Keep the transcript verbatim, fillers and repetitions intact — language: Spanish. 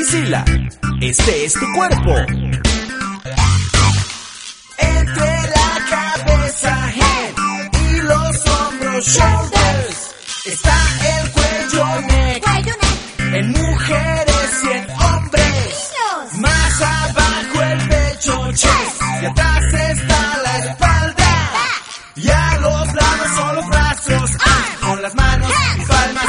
Priscila, este es tu cuerpo. Entre la cabeza, head, y los hombros, shoulders, está el cuello, neck, Cuello, neck. en mujeres y en hombres. Niños. Más abajo el pecho, chest, y atrás está la espalda. Y a los lados son los brazos, ah, con las manos y palmas